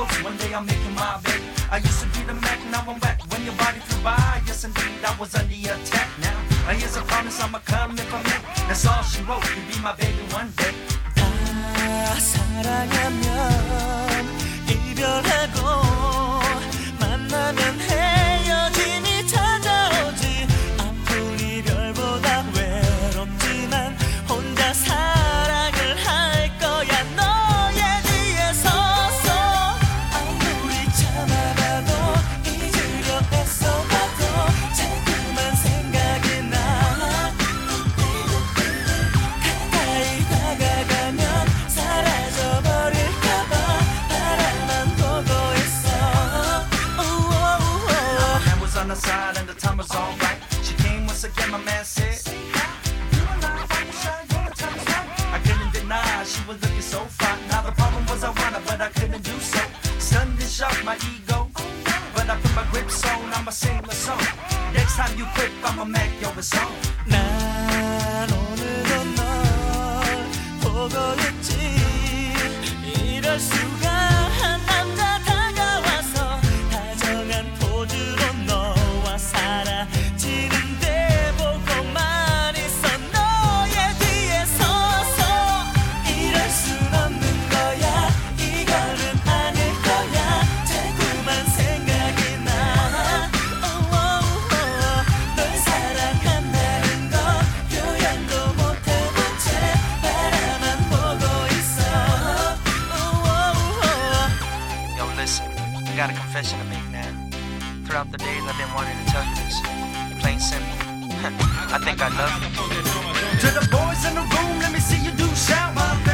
close, one day I'll make you my baby. I used to be the Mac, now I'm back. When your body flew by, yes indeed, I was under attack. Now, here's a promise, I'ma come if I may. That's all she wrote, you'll be my baby one day. 다 사랑하면 이별하고 만나면 헤어짐이 찾아오지. 아픈 이별보다 외롭지만 혼자 사랑을 할 거야. 너의 뒤에 서서 아무리 참아봐도 잊으려 애써봐도 자꾸만 생각이 나. 가까이 다가가면 사라져버릴까봐 바라만 보고 있어. My hand was on the side and the time was alright. She came once again, my man said, you and I, why you shy? Your time is right. I couldn't deny she was looking so fine. Now the problem was I wanted, but I couldn't do so. Stunned and shocked my ego, but I put my grips on. I'ma sing the song. Next time you quit, I'ma make your song. 난 오늘도 널 보고 있지. 이럴 수가. 한 남자 다가와서 다정한 포즈로 너와 사라지는데 보고만 있어. 너의 뒤에 서서 이럴 순 없는 거야. 이거는 아닐 거야. 자꾸만 생각이 나. 널 사랑한다는 거 표현도 못해본 채 바라만 보고 있어. Yo, listen, I got a confession to make now. Throughout the days, I've been wanting to tell you this. Plain simple. I think I love you. To the boys in the room, let me see you do shout.